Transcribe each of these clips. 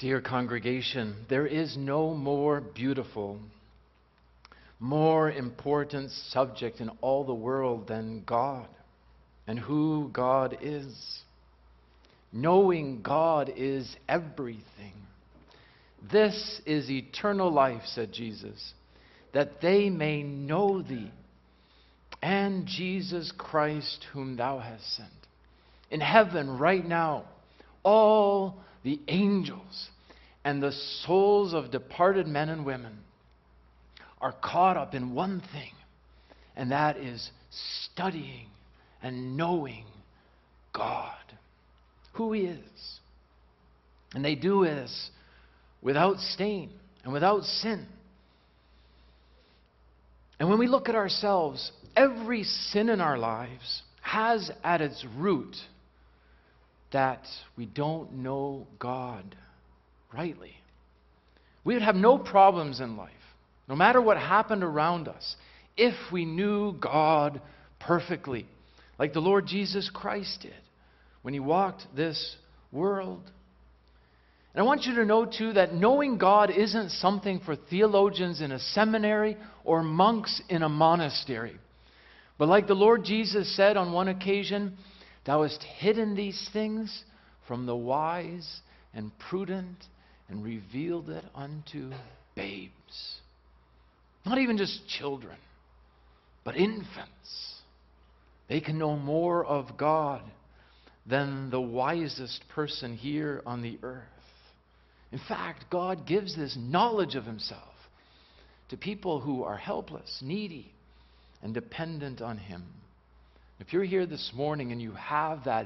Dear congregation, there is no more beautiful, more important subject in all the world than God and who God is. Knowing God is everything. This is eternal life, said Jesus, that they may know thee and Jesus Christ whom thou hast sent. In heaven right now, all the angels and the souls of departed men and women are caught up in one thing, and that is studying and knowing God, who He is. And they do this without stain and without sin. And when we look at ourselves, every sin in our lives has at its root that we don't know God rightly. We would have no problems in life, no matter what happened around us, if we knew God perfectly, like the Lord Jesus Christ did when He walked this world. And I want you to know, too, that knowing God isn't something for theologians in a seminary or monks in a monastery. But like the Lord Jesus said on one occasion, "Thou hast hidden these things from the wise and prudent and revealed it unto babes." Not even just children, but infants. They can know more of God than the wisest person here on the earth. In fact, God gives this knowledge of Himself to people who are helpless, needy, and dependent on Him. If you're here this morning and you have that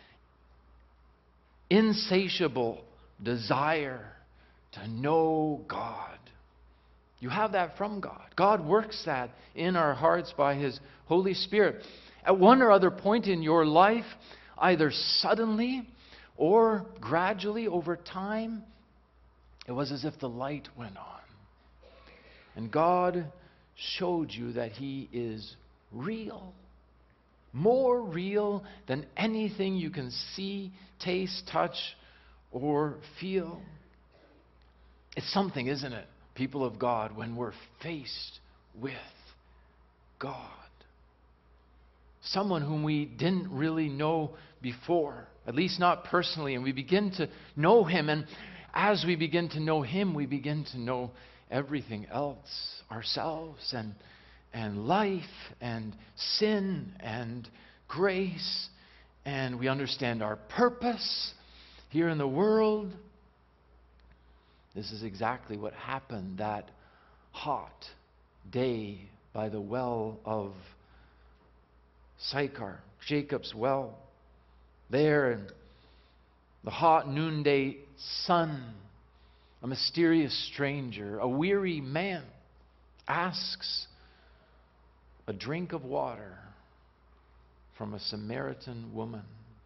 insatiable desire to know God, you have that from God. God works that in our hearts by His Holy Spirit. At one or other point in your life, either suddenly or gradually over time, it was as if the light went on. And God showed you that He is real. More real than anything you can see, taste, touch, or feel. It's something, isn't it, people of God, when we're faced with God. Someone whom we didn't really know before, at least not personally, and we begin to know Him. And as we begin to know Him, we begin to know everything else, ourselves and life and sin and grace, and we understand our purpose here in the world. This is exactly what happened that hot day by the well of Sychar, Jacob's well. There in the hot noonday sun, a mysterious stranger, a weary man, asks a drink of water from a Samaritan woman.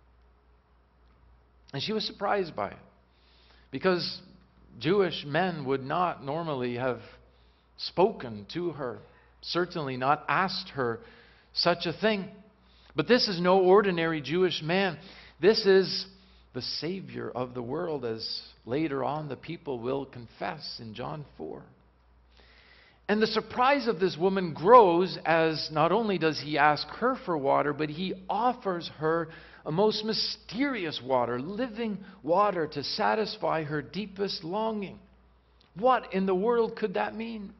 And she was surprised by it, because Jewish men would not normally have spoken to her, certainly not asked her such a thing. But this is no ordinary Jewish man. This is the Savior of the world, as later on the people will confess in John 4. And the surprise of this woman grows as not only does He ask her for water, but He offers her a most mysterious water, living water, to satisfy her deepest longing. What in the world could that mean?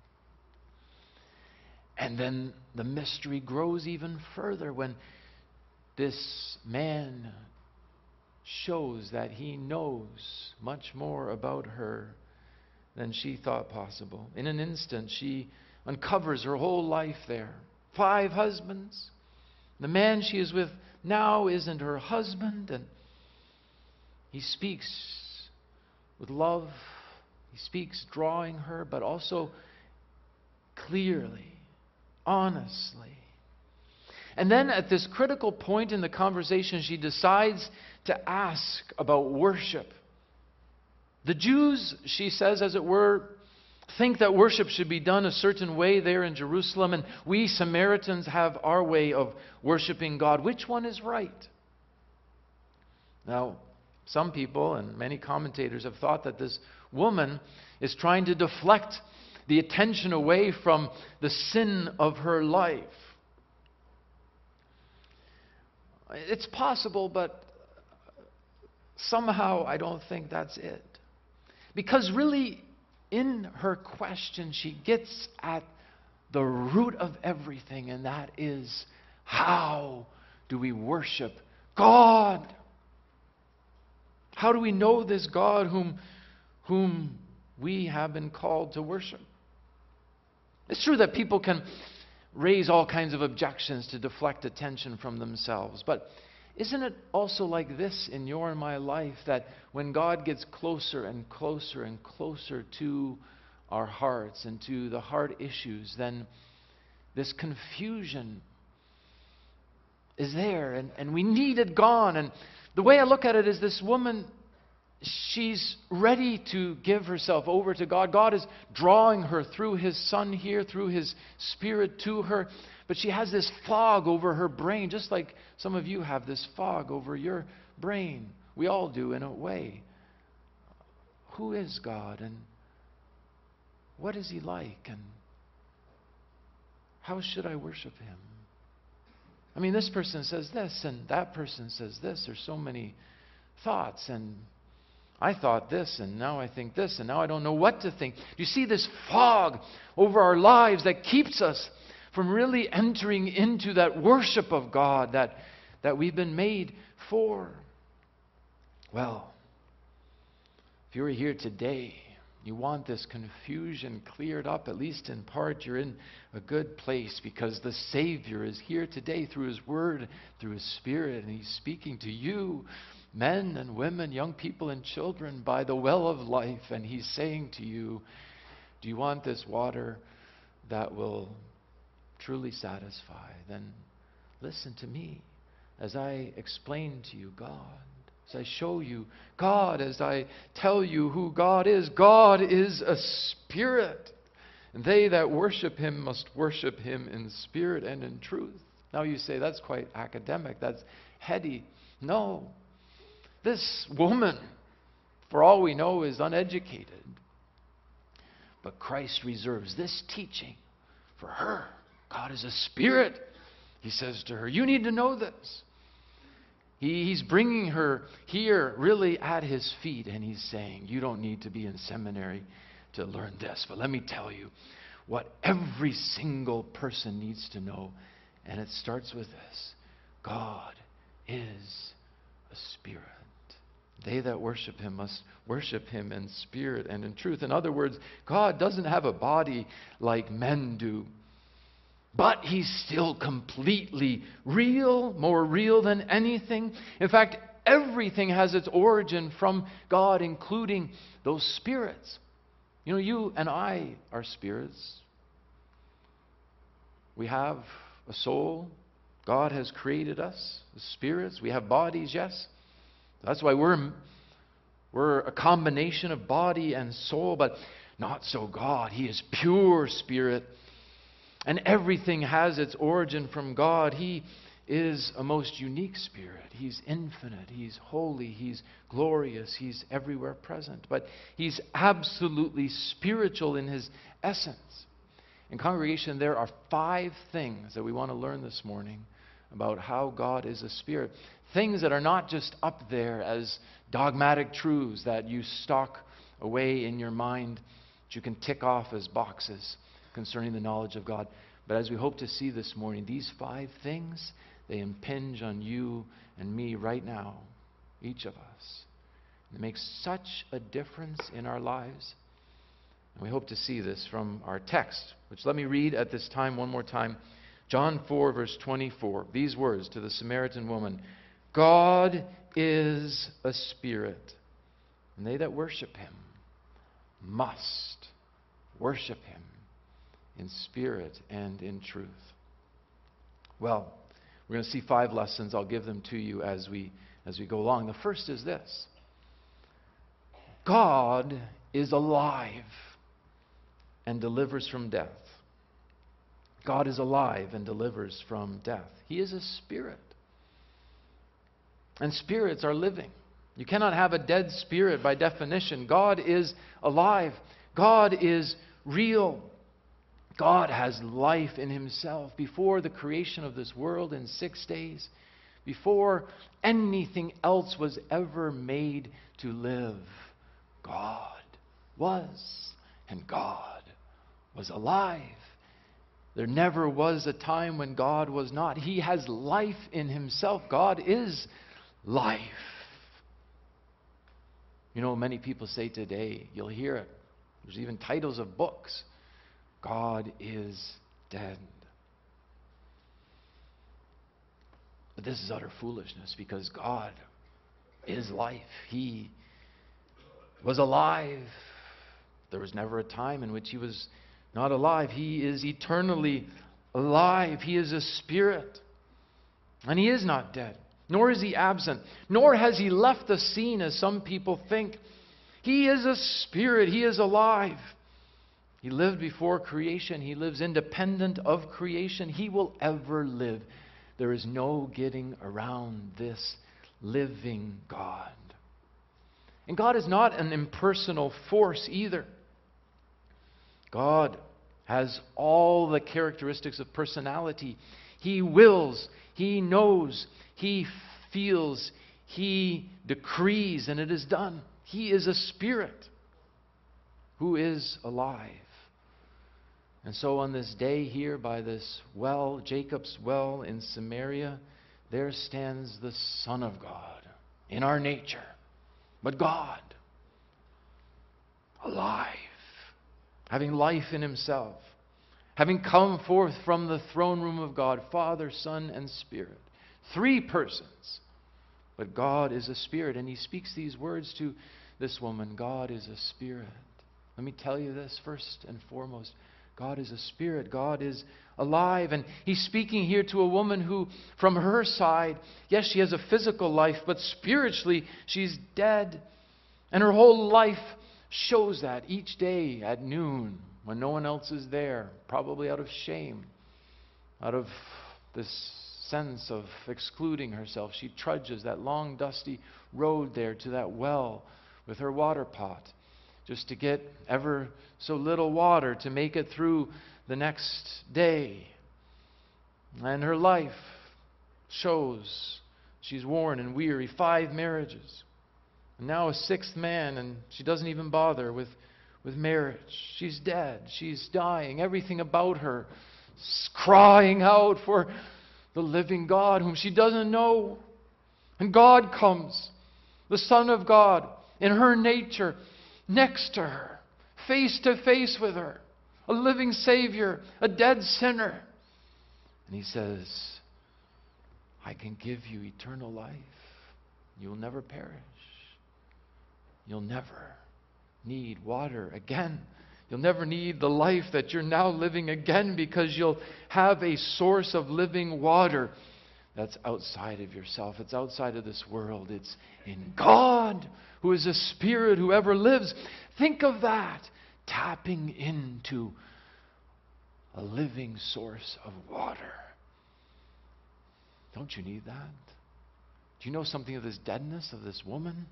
And then the mystery grows even further when this man shows that he knows much more about her than she thought possible. In an instant, she uncovers her whole life there. 5 husbands. The man she is with now isn't her husband, and he speaks with love. He speaks drawing her, but also clearly, honestly. And then at this critical point in the conversation, she decides to ask about worship. The Jews, she says, as it were, think that worship should be done a certain way there in Jerusalem, and we Samaritans have our way of worshiping God. Which one is right? Now, Some people and many commentators have thought that this woman is trying to deflect the attention away from the sin of her life. It's possible, but somehow I don't think that's it. Because really, in her question, she gets at the root of everything, and that is, how do we worship God? How do we know this God whom we have been called to worship? It's true that people can raise all kinds of objections to deflect attention from themselves, but isn't it also like this in your and my life, that when God gets closer and closer and closer to our hearts and to the heart issues, then this confusion is there, and we need it gone. And the way I look at it is, this woman, she's ready to give herself over to God. God is drawing her through His Son here, through His Spirit to her. But she has this fog over her brain, just like some of you have this fog over your brain. We all do, in a way. Who is God, and what is He like, and how should I worship Him? I mean, this person says this, and that person says this. There's so many thoughts, and I thought this, and now I think this, and now I don't know what to think. Do you see this fog over our lives that keeps us from really entering into that worship of God that we've been made for? Well, if you're here today, you want this confusion cleared up, at least in part, you're in a good place, because the Savior is here today through His Word, through His Spirit, and He's speaking to you, men and women, young people and children, by the well of life, and He's saying to you, do you want this water that will truly satisfy? Then listen to me as I explain to you God, as I show you God, as I tell you who God is. God is a spirit, and they that worship Him must worship Him in spirit and in truth. Now you say, that's quite academic, that's heady. No. This woman, for all we know, is uneducated. But Christ reserves this teaching for her. God is a spirit. He says to her, you need to know this. He's bringing her here really at His feet, and He's saying, you don't need to be in seminary to learn this, but let me tell you what every single person needs to know, and it starts with this: God is a spirit. They that worship Him must worship Him in spirit and in truth. In other words, God doesn't have a body like men do, but He's still completely real, more real than anything. In fact, everything has its origin from God, including those spirits. You know, you and I are spirits. We have a soul. God has created us as spirits. We have bodies, yes. That's why we're a combination of body and soul, but not so God. He is pure spirit. And everything has its origin from God. He is a most unique spirit. He's infinite. He's holy. He's glorious. He's everywhere present. But He's absolutely spiritual in His essence. In congregation, there are 5 things that we want to learn this morning about how God is a spirit. Things that are not just up there as dogmatic truths that you stock away in your mind, that you can tick off as boxes concerning the knowledge of God. But as we hope to see this morning, these 5 things, they impinge on you and me right now, each of us. It makes such a difference in our lives. And we hope to see this from our text, which let me read at this time one more time. John 4, verse 24. These words to the Samaritan woman: God is a spirit, and they that worship Him must worship Him in spirit and in truth. Well, we're going to see 5 lessons. I'll give them to you as we go along. The first is this: God is alive and delivers from death. God is alive and delivers from death. He is a spirit. And spirits are living. You cannot have a dead spirit by definition. God is alive. God is real. God has life in himself. Before the creation of this world in 6 days, before anything else was ever made to live, God was, and God was alive. There never was a time when God was not. He has life in himself. God is life. You know, many people say today, you'll hear it. There's even titles of books. God is dead. But this is utter foolishness, because God is life. He was alive. There was never a time in which he was not alive. He is eternally alive. He is a spirit. And he is not dead. Nor is he absent. Nor has he left the scene as some people think. He is a spirit. He is alive. He lived before creation. He lives independent of creation. He will ever live. There is no getting around this living God. And God is not an impersonal force either. God has all the characteristics of personality. He wills, he knows, he feels, he decrees, and it is done. He is a spirit who is alive. And so on this day here by this well, Jacob's well in Samaria, there stands the Son of God in our nature. But God, alive, having life in himself, having come forth from the throne room of God, Father, Son, and Spirit. 3 persons. But God is a spirit. And he speaks these words to this woman. God is a spirit. Let me tell you this first and foremost. God is a spirit. God is alive. And he's speaking here to a woman who, from her side, yes, she has a physical life, but spiritually, she's dead. And her whole life shows that each day at noon, when no one else is there, probably out of shame, out of this sense of excluding herself, she trudges that long, dusty road there to that well with her water pot, just to get ever so little water to make it through the next day. And her life shows she's worn and weary. 5 marriages. And now a 6th man, and she doesn't even bother with marriage. She's dead. She's dying. Everything about her is crying out for the living God whom she doesn't know. And God comes, the Son of God, in her nature, next to her, face to face with her, a living Savior, a dead sinner. And he says, I can give you eternal life. You will never perish. You'll never need water again. You'll never need the life that you're now living again, because you'll have a source of living water that's outside of yourself. It's outside of this world. It's in God, who is a spirit, who ever lives. Think of that. Tapping into a living source of water. Don't you need that? Do you know something of this deadness of this woman?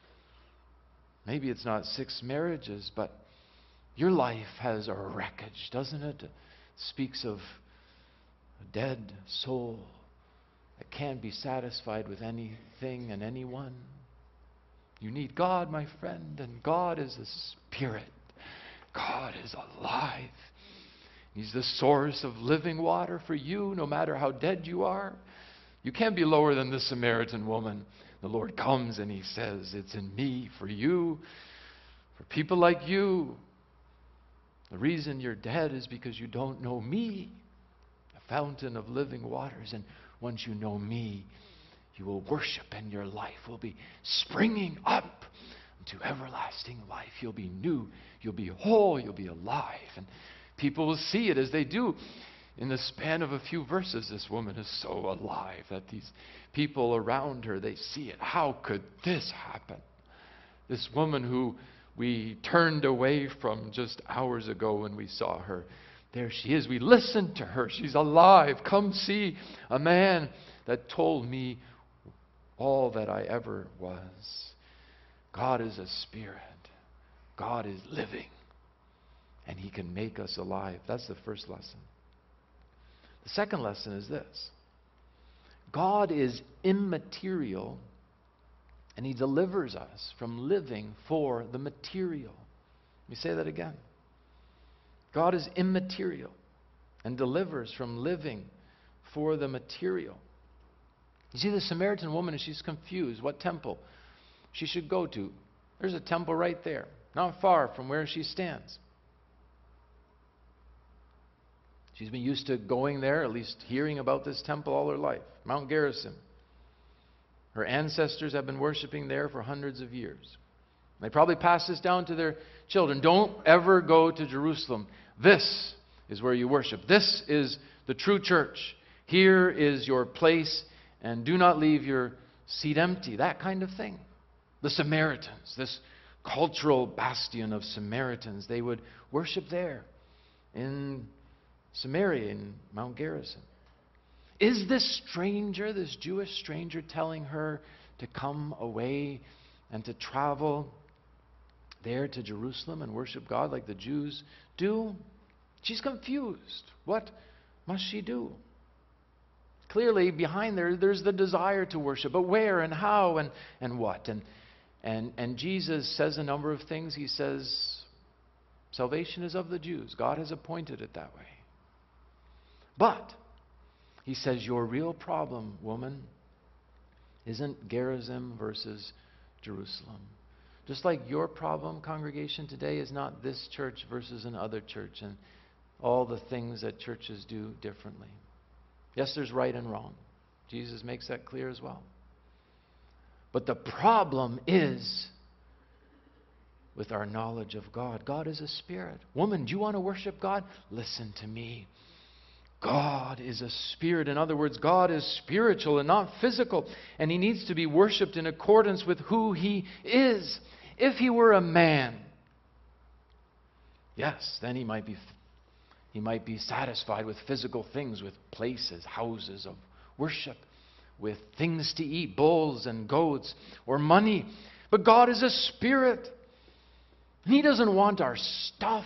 Maybe it's not 6 marriages, but your life has a wreckage, doesn't it? It speaks of a dead soul that can't be satisfied with anything and anyone. You need God, my friend, and God is a spirit. God is alive. He's the source of living water for you, no matter how dead you are. You can't be lower than the Samaritan woman. The Lord comes and he says, it's in me for you, for people like you. The reason you're dead is because you don't know me, the fountain of living waters. And once you know me, you will worship, and your life will be springing up into everlasting life. You'll be new, you'll be whole, you'll be alive. And people will see it as they do. In the span of a few verses, this woman is so alive that these people around her, they see it. How could this happen? This woman who we turned away from just hours ago when we saw her, there she is. We listened to her. She's alive. Come see a man that told me all that I ever was. God is a spirit. God is living. And He can make us alive. That's the first lesson. The second lesson is this. God is immaterial, and He delivers us from living for the material. Let me say that again. God is immaterial and delivers from living for the material. You see, the Samaritan woman, she's confused what temple she should go to. There's a temple right there, not far from where she stands. She's been used to going there, at least hearing about this temple all her life, Mount Gerizim. Her ancestors have been worshiping there for hundreds of years. They probably passed this down to their children. Don't ever go to Jerusalem. This is where you worship. This is the true church. Here is your place, and do not leave your seat empty. That kind of thing. The Samaritans, this cultural bastion of Samaritans, they would worship there in Samaria, in Mount Gerizim. Is this stranger, this Jewish stranger, telling her to come away and to travel there to Jerusalem and worship God like the Jews do? She's confused. What must she do? Clearly, behind there's the desire to worship, but where and how and what? And Jesus says a number of things. He says, salvation is of the Jews. God has appointed it that way. But He says, your real problem, woman, isn't Gerizim versus Jerusalem. Just like your problem, congregation, today is not this church versus another church and all the things that churches do differently. Yes, there's right and wrong. Jesus makes that clear as well. But the problem is with our knowledge of God. God is a spirit. Woman, do you want to worship God? Listen to me. God is a spirit. In other words, God is spiritual and not physical. And He needs to be worshipped in accordance with who He is. If He were a man, yes, then He might be satisfied with physical things, with places, houses of worship, with things to eat, bulls and goats, or money. But God is a spirit. And He doesn't want our stuff.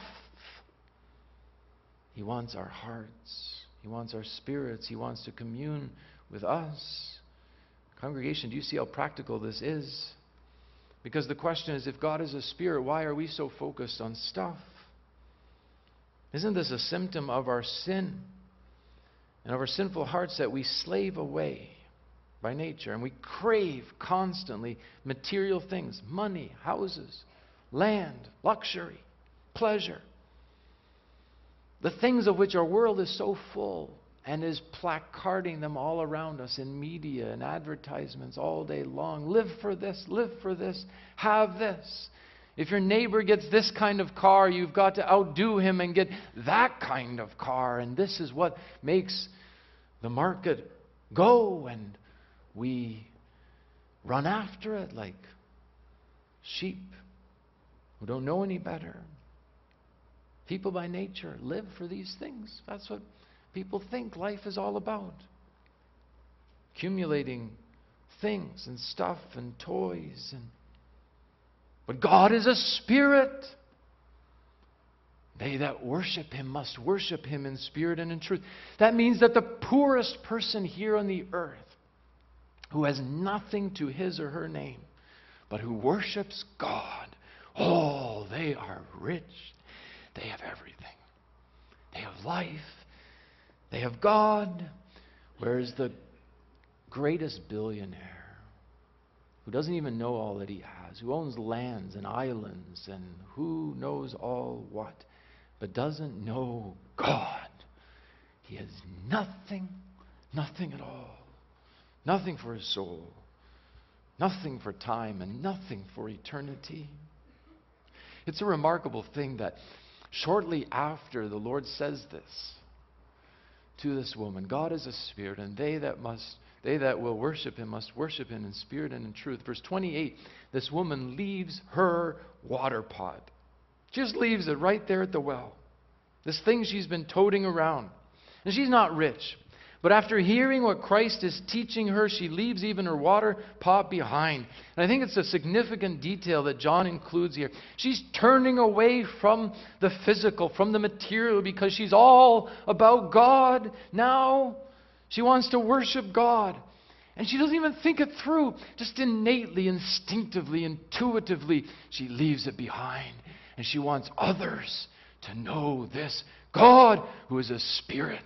He wants our hearts. He wants our spirits. He wants to commune with us. Congregation, do you see how practical this is? Because the question is, if God is a spirit, why are we so focused on stuff? Isn't this a symptom of our sin and of our sinful hearts that we slave away by nature and we crave constantly material things, money, houses, land, luxury, pleasure? The things of which our world is so full and is placarding them all around us in media and advertisements all day long. Live for this, have this. If your neighbor gets this kind of car, you've got to outdo him and get that kind of car. And this is what makes the market go, and we run after it like sheep who don't know any better. People by nature live for these things. That's what people think life is all about. Accumulating things and stuff and toys. But God is a spirit. They that worship Him must worship Him in spirit and in truth. That means that the poorest person here on the earth, who has nothing to his or her name, but who worships God, oh, they are rich. They have everything. They have life. They have God. Whereas the greatest billionaire, who doesn't even know all that he has, who owns lands and islands and who knows all what, but doesn't know God, he has nothing, nothing at all. Nothing for his soul. Nothing for time and nothing for eternity. It's a remarkable thing that shortly after the Lord says this to this woman, God is a spirit, and they that will worship Him must worship Him in spirit and in truth. Verse 28, this woman leaves her water pot. Just leaves it right there at the well. This thing she's been toting around. And she's not rich. But after hearing what Christ is teaching her, she leaves even her water pot behind. And I think it's a significant detail that John includes here. She's turning away from the physical, from the material, because she's all about God now. She wants to worship God. And she doesn't even think it through. Just innately, instinctively, intuitively, she leaves it behind. And she wants others to know this God who is a spirit.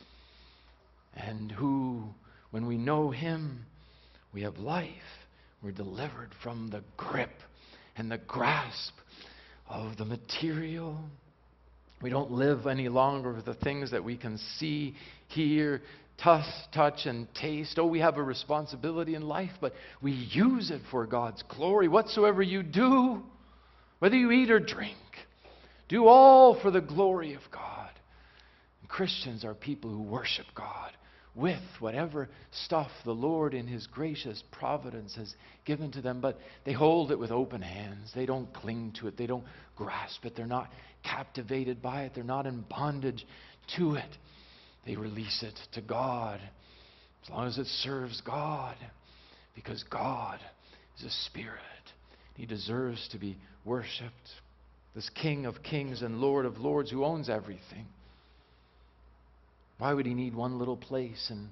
And who, when we know Him, we have life. We're delivered from the grip and the grasp of the material. We don't live any longer with the things that we can see, hear, touch, and taste. Oh, we have a responsibility in life, but we use it for God's glory. Whatsoever you do, whether you eat or drink, do all for the glory of God. And Christians are people who worship God with whatever stuff the Lord in His gracious providence has given to them, but they hold it with open hands. They don't cling to it. They don't grasp it. They're not captivated by it. They're not in bondage to it. They release it to God as long as it serves God, because God is a spirit. He deserves to be worshipped. This King of kings and Lord of lords who owns everything. Why would He need one little place and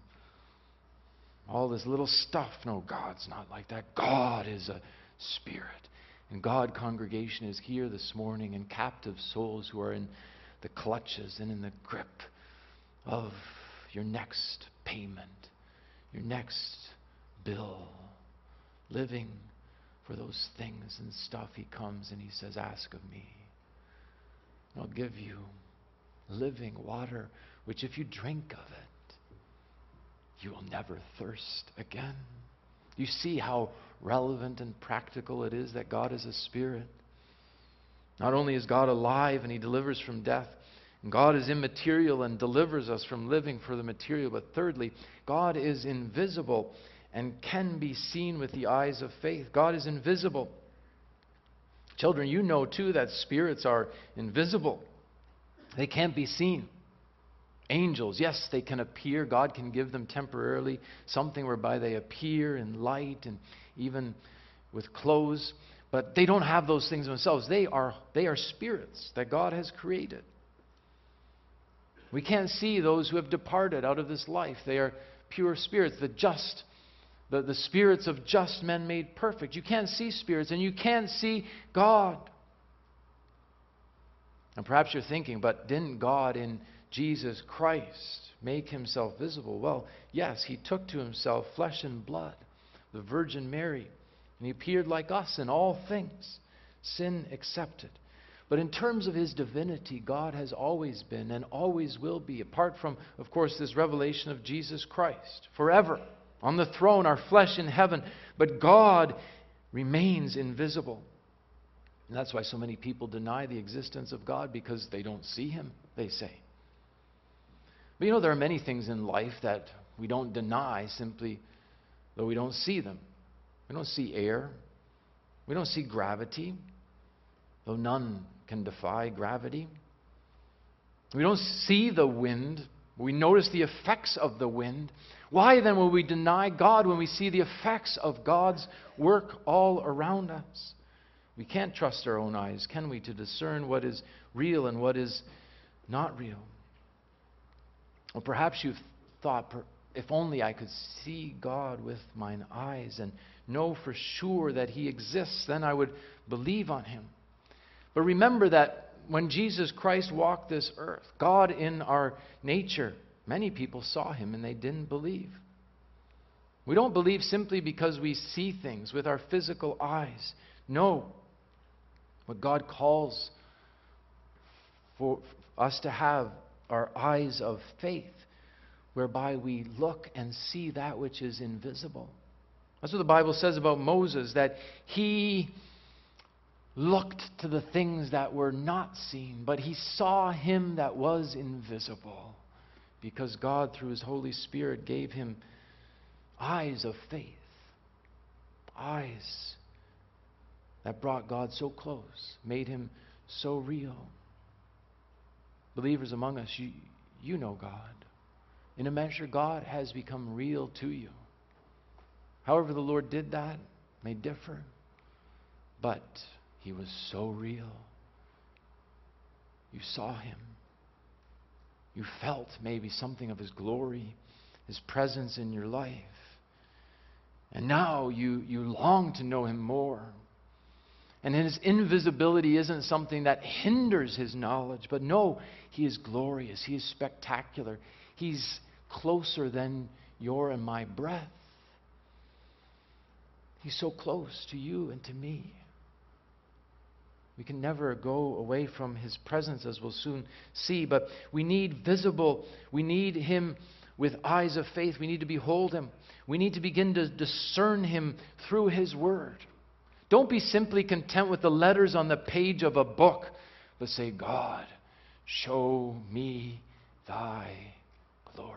all this little stuff? No, God's not like that. God is a spirit. And God, congregation, is here this morning, and captive souls who are in the clutches and in the grip of your next payment, your next bill, living for those things and stuff. He comes and He says, ask of me. I'll give you living water, which if you drink of it, you will never thirst again. You see how relevant and practical it is that God is a spirit. Not only is God alive and He delivers from death, and God is immaterial and delivers us from living for the material, but thirdly, God is invisible and can be seen with the eyes of faith. God is invisible. Children, you know too that spirits are invisible. They can't be seen. Angels, yes, they can appear. God can give them temporarily something whereby they appear in light and even with clothes, but they don't have those things themselves. They are spirits that God has created. We can't see those who have departed out of this life. They are pure spirits, the spirits of just men made perfect. You can't see spirits, and you can't see God. And perhaps you're thinking, but didn't God in Jesus Christ make Himself visible? Well, yes, He took to Himself flesh and blood, the Virgin Mary, and He appeared like us in all things, sin accepted. But in terms of His divinity, God has always been and always will be, apart from, of course, this revelation of Jesus Christ, forever on the throne, our flesh in heaven. But God remains invisible. And that's why so many people deny the existence of God, because they don't see Him, they say. But you know, there are many things in life that we don't deny simply though we don't see them. We don't see air. We don't see gravity, though none can defy gravity. We don't see the wind. We notice the effects of the wind. Why then will we deny God when we see the effects of God's work all around us? We can't trust our own eyes, can we, to discern what is real and what is not real? Or perhaps you've thought, if only I could see God with mine eyes and know for sure that He exists, then I would believe on Him. But remember that when Jesus Christ walked this earth, God in our nature, many people saw Him and they didn't believe. We don't believe simply because we see things with our physical eyes. No. What God calls for us to have are eyes of faith, whereby we look and see that which is invisible. That's what the Bible says about Moses, that he looked to the things that were not seen, but he saw Him that was invisible, because God, through His Holy Spirit, gave him eyes of faith, eyes that brought God so close, made Him so real. Believers among us, you know God. In a measure, God has become real to you. However the Lord did that may differ, but He was so real. You saw Him. You felt maybe something of His glory, His presence in your life. And now you long to know Him more. And His invisibility isn't something that hinders His knowledge, but no, He is glorious. He is spectacular. He's closer than your and my breath. He's so close to you and to me. We can never go away from His presence, as we'll soon see, but we need Him with eyes of faith. We need to behold Him. We need to begin to discern Him through His Word. Don't be simply content with the letters on the page of a book, but say, God, show me Thy glory.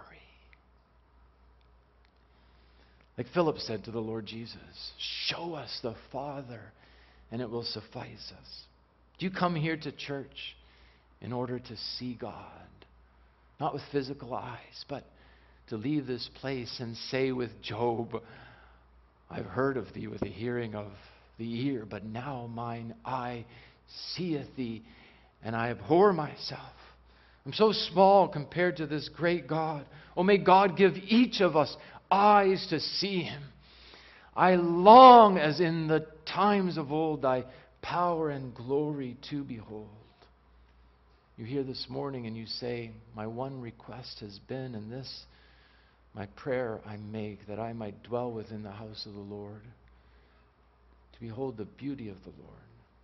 Like Philip said to the Lord Jesus, show us the Father, and it will suffice us. Do you come here to church in order to see God? Not with physical eyes, but to leave this place and say with Job, I've heard of Thee with the hearing of the ear, but now mine eye seeth Thee, and I abhor myself. I'm so small compared to this great God. Oh, may God give each of us eyes to see Him. I long, as in the times of old, Thy power and glory to behold. You're here this morning and you say, my one request has been, and this my prayer I make, that I might dwell within the house of the Lord, to behold the beauty of the Lord,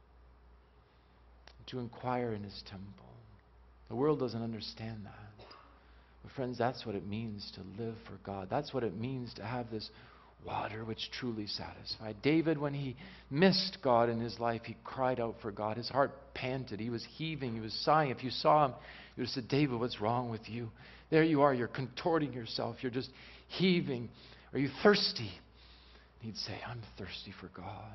to inquire in His temple. The world doesn't understand that. But friends, that's what it means to live for God. That's what it means to have this water which truly satisfies. David, when he missed God in his life, he cried out for God. His heart panted. He was heaving. He was sighing. If you saw him, you would have said, David, what's wrong with you? There you are. You're contorting yourself. You're just heaving. Are you thirsty? And he'd say, I'm thirsty for God.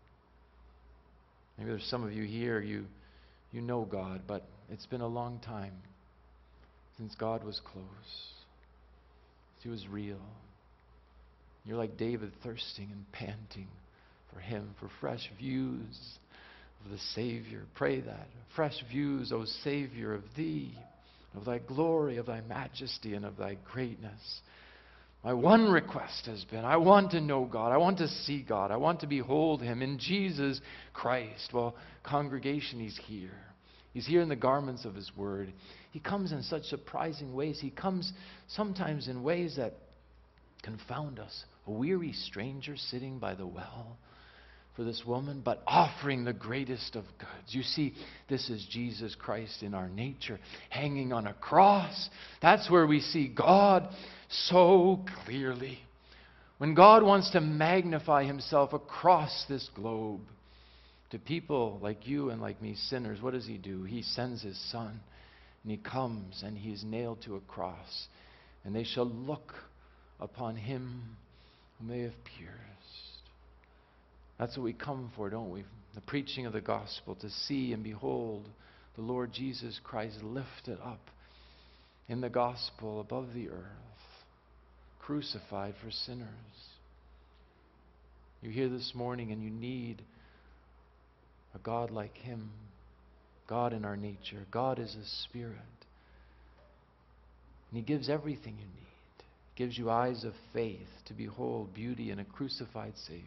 Maybe there's some of you here, you know God, but it's been a long time since God was close. He was real. You're like David, thirsting and panting for Him, for fresh views of the Savior. Pray that. Fresh views, O Savior, of Thee, of Thy glory, of Thy majesty, and of Thy greatness. My one request has been, I want to know God. I want to see God. I want to behold Him in Jesus Christ. Well, congregation, He's here. He's here in the garments of His Word. He comes in such surprising ways. He comes sometimes in ways that confound us. A weary stranger sitting by the well for this woman, but offering the greatest of goods. You see, this is Jesus Christ in our nature, hanging on a cross. That's where we see God so clearly. When God wants to magnify Himself across this globe to people like you and like me, sinners, what does He do? He sends His Son, and He comes, and He is nailed to a cross, and they shall look upon Him whom they have pierced. That's what we come for, don't we? The preaching of the gospel, to see and behold the Lord Jesus Christ lifted up in the gospel above the earth, crucified for sinners. You're here this morning and you need a God like Him, God in our nature. God is a Spirit. And He gives everything you need. Gives you eyes of faith to behold beauty in a crucified Savior.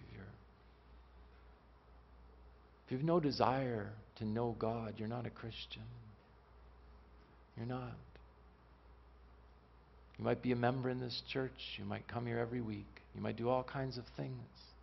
If you have no desire to know God, you're not a Christian. You're not. You might be a member in this church. You might come here every week. You might do all kinds of things.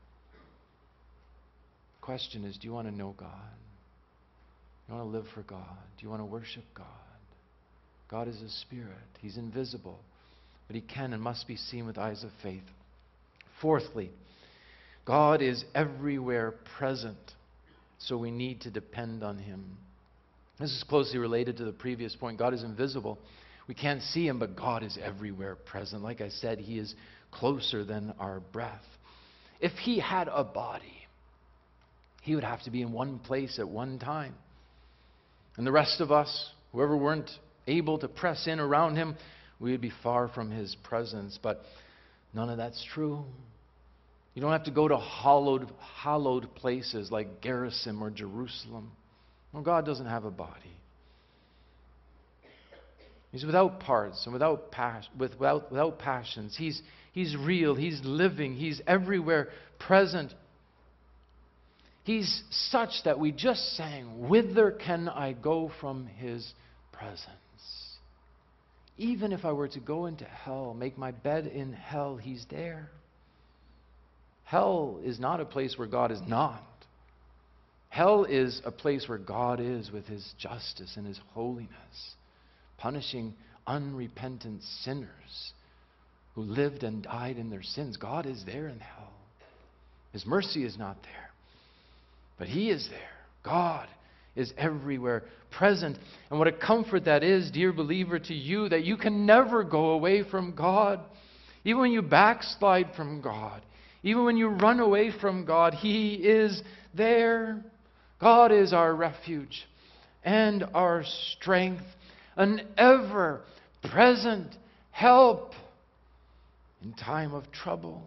The question is, do you want to know God? Do you want to live for God? Do you want to worship God? God is a Spirit. He's invisible, but He can and must be seen with eyes of faith. Fourthly, God is everywhere present, so we need to depend on Him. This is closely related to the previous point. God is invisible. We can't see Him, but God is everywhere present. Like I said, He is closer than our breath. If He had a body, He would have to be in one place at one time. And the rest of us, whoever weren't able to press in around Him, we would be far from His presence. But none of that's true. You don't have to go to hallowed places like Gerizim or Jerusalem. Well, God doesn't have a body. He's without parts and without passions. He's real. He's living. He's everywhere present. He's such that we just sang, "Whither can I go from His presence?" Even if I were to go into hell, make my bed in hell, He's there. Hell is not a place where God is not. Hell is a place where God is with His justice and His holiness, punishing unrepentant sinners who lived and died in their sins. God is there in hell. His mercy is not there, but He is there. God is everywhere present. And what a comfort that is, dear believer, to you, that you can never go away from God. Even when you backslide from God, even when you run away from God, He is there. God is our refuge and our strength, an ever-present help in time of trouble.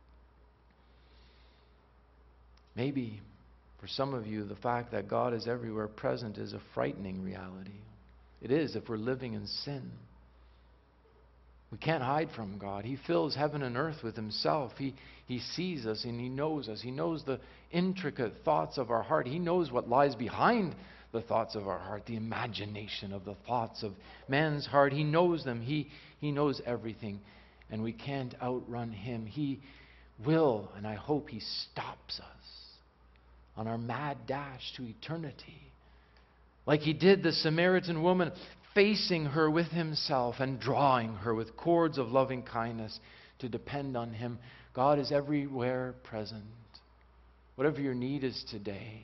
Maybe for some of you, the fact that God is everywhere present is a frightening reality. It is if we're living in sin. We can't hide from God. He fills heaven and earth with Himself. He sees us and He knows us. He knows the intricate thoughts of our heart. He knows what lies behind the thoughts of our heart, the imagination of the thoughts of man's heart. He knows them. He knows everything. And we can't outrun Him. He will, and I hope He stops us on our mad dash to eternity. Like He did the Samaritan woman, facing her with Himself and drawing her with cords of loving kindness to depend on Him. God is everywhere present. Whatever your need is today,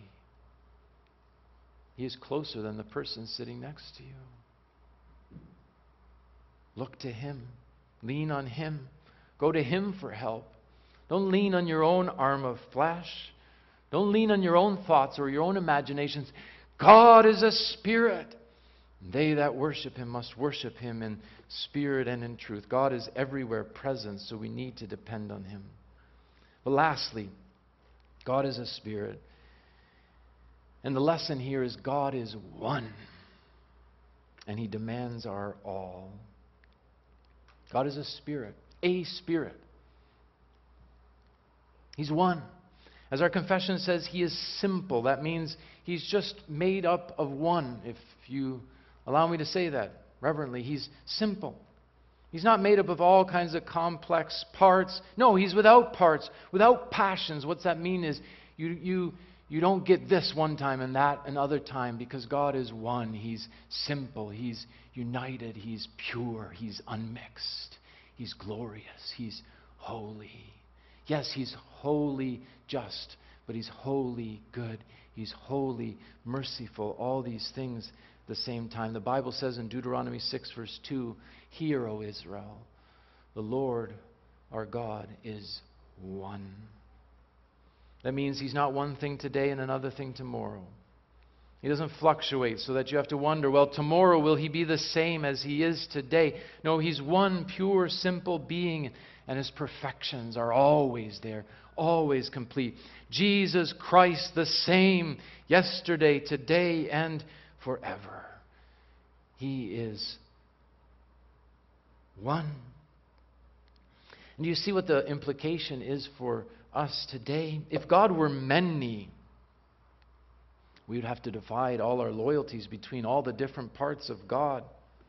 He is closer than the person sitting next to you. Look to Him. Lean on Him. Go to Him for help. Don't lean on your own arm of flesh. Don't lean on your own thoughts or your own imaginations. God is a spirit. They that worship Him must worship Him in spirit and in truth. God is everywhere present, so we need to depend on Him. But lastly, God is a spirit. And the lesson here is God is one. And He demands our all. God is a spirit. A spirit. He's one. As our confession says, He is simple. That means He's just made up of one. If you allow me to say that reverently, He's simple. He's not made up of all kinds of complex parts. No, He's without parts, without passions. What's that mean is you don't get this one time and that another time, because God is one. He's simple. He's united. He's pure. He's unmixed. He's glorious. He's holy. Yes, He's wholly just, but He's wholly good. He's wholly merciful. All these things at the same time. The Bible says in Deuteronomy 6 verse 2, "Hear, O Israel, the Lord our God is one." That means He's not one thing today and another thing tomorrow. He doesn't fluctuate so that you have to wonder, well, tomorrow will He be the same as He is today? No, He's one pure, simple being, and His perfections are always there, always complete. Jesus Christ the same yesterday, today, and forever. He is one. And do you see what the implication is for us today? If God were many, we would have to divide all our loyalties between all the different parts of God.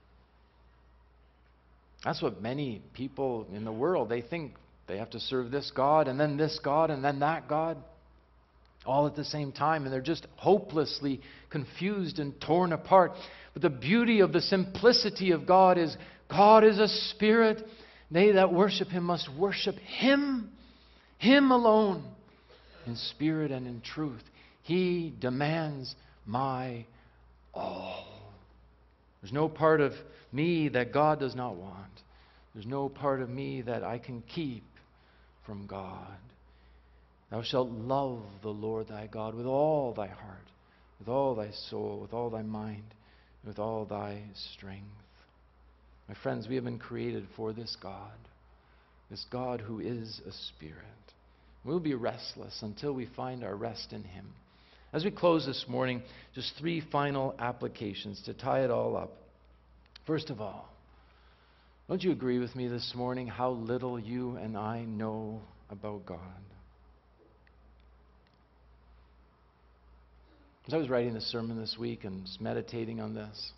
That's what many people in the world, they think they have to serve this God and then that God, all at the same time, and they're just hopelessly confused and torn apart. But the beauty of the simplicity of God is a spirit. They that worship Him must worship Him, Him alone, in spirit and in truth. He demands my all. There's no part of me that God does not want. There's no part of me that I can keep from God. Thou shalt love the Lord thy God with all thy heart, with all thy soul, with all thy mind, with all thy strength. My friends, we have been created for this God who is a spirit. We'll be restless until we find our rest in him. As we close this morning, just 3 final applications to tie it all up. First of all, don't you agree with me this morning how little you and I know about God? As I was writing the sermon this week and was meditating on this,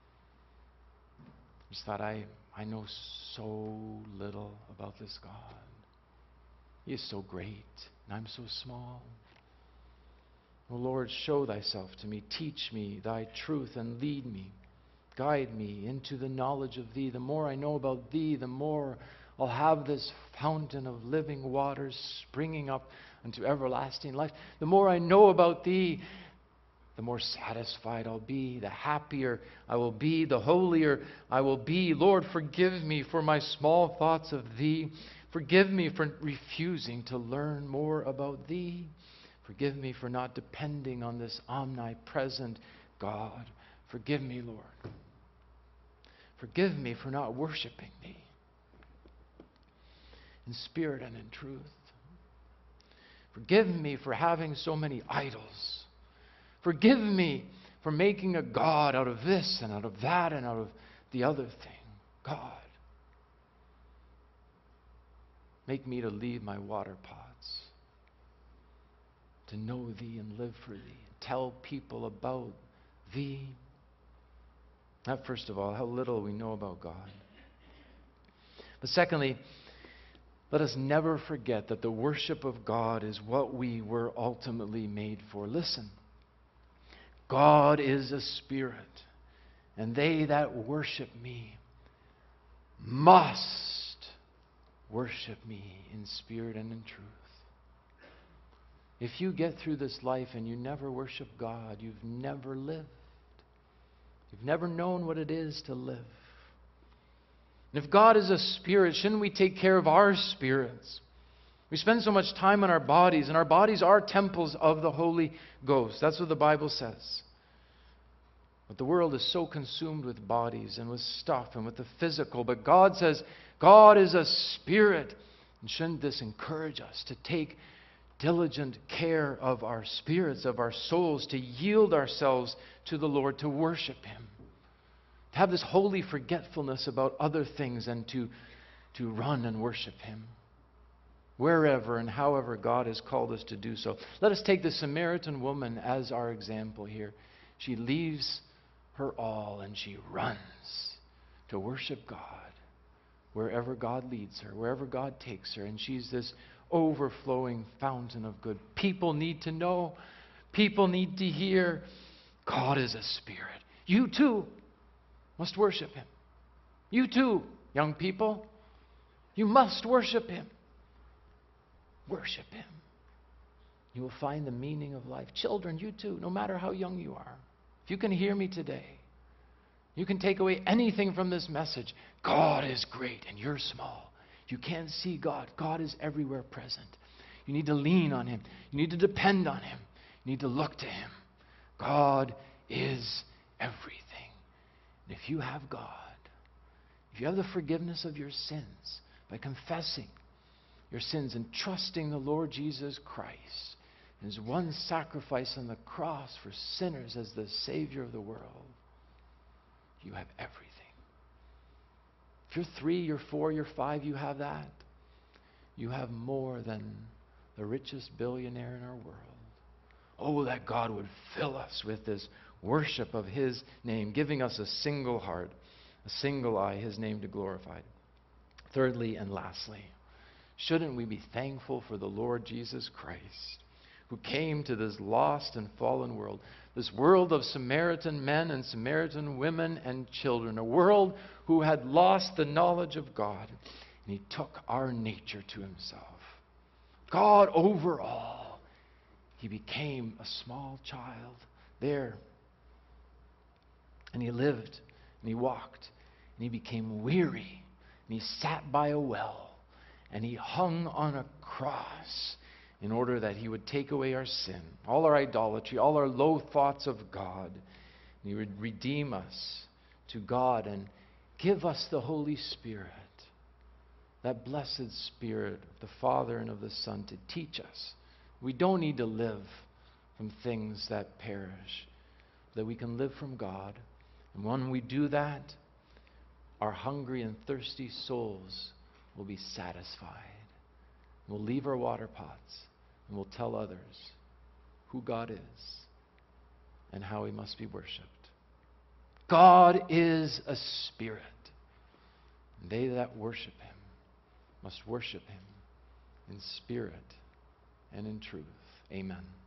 I just thought, I know so little about this God. He is so great, and I'm so small. O Lord, show thyself to me. Teach me thy truth and lead me. Guide me into the knowledge of thee. The more I know about thee, the more I'll have this fountain of living waters springing up unto everlasting life. The more I know about thee, the more satisfied I'll be, the happier I will be, the holier I will be. Lord, forgive me for my small thoughts of thee. Forgive me for refusing to learn more about thee. Forgive me for not depending on this omnipresent God. Forgive me, Lord. Forgive me for not worshiping thee in spirit and in truth. Forgive me for having so many idols. Forgive me for making a God out of this and out of that and out of the other thing. God, make me to leave my water pots, to know thee and live for thee, tell people about thee. That, first of all, how little we know about God. But secondly, let us never forget that the worship of God is what we were ultimately made for. Listen. God is a spirit, and they that worship me must worship me in spirit and in truth. If you get through this life and you never worship God, you've never lived. You've never known what it is to live. And if God is a spirit, shouldn't we take care of our spirits? We spend so much time on our bodies, and our bodies are temples of the Holy Ghost. That's what the Bible says. But the world is so consumed with bodies and with stuff and with the physical. But God says, God is a spirit. And shouldn't this encourage us to take diligent care of our spirits, of our souls, to yield ourselves to the Lord, to worship him? To have this holy forgetfulness about other things and to run and worship him. Wherever and however God has called us to do so. Let us take the Samaritan woman as our example here. She leaves her all and she runs to worship God wherever God leads her, wherever God takes her. And she's this overflowing fountain of good. People need to know. People need to hear. God is a spirit. You too must worship him. You too, young people, you must worship him. Worship him. You will find the meaning of life. Children, you too, no matter how young you are. If you can hear me today, you can take away anything from this message. God is great and you're small. You can't see God. God is everywhere present. You need to lean on him. You need to depend on him. You need to look to him. God is everything. And if you have God, if you have the forgiveness of your sins by confessing your sins and trusting the Lord Jesus Christ, his one sacrifice on the cross for sinners as the Savior of the world, you have everything. If you're 3, you're 4, you're 5, you have that. You have more than the richest billionaire in our world. Oh, that God would fill us with this worship of his name, giving us a single heart, a single eye, his name to glorify. Thirdly and lastly, shouldn't we be thankful for the Lord Jesus Christ, who came to this lost and fallen world, this world of Samaritan men and Samaritan women and children, a world who had lost the knowledge of God, and he took our nature to himself. God over all, he became a small child there, and he lived, and he walked, and he became weary, and he sat by a well, and he hung on a cross in order that he would take away our sin, all our idolatry, all our low thoughts of God. And he would redeem us to God and Give us the Holy Spirit, that blessed Spirit of the Father and of the Son, to teach us. We don't need to live from things that perish, that we can live from God. And when we do that, our hungry and thirsty souls will be satisfied. We'll leave our water pots and we'll tell others who God is and how he must be worshipped. God is a spirit. And they that worship him must worship him in spirit and in truth. Amen.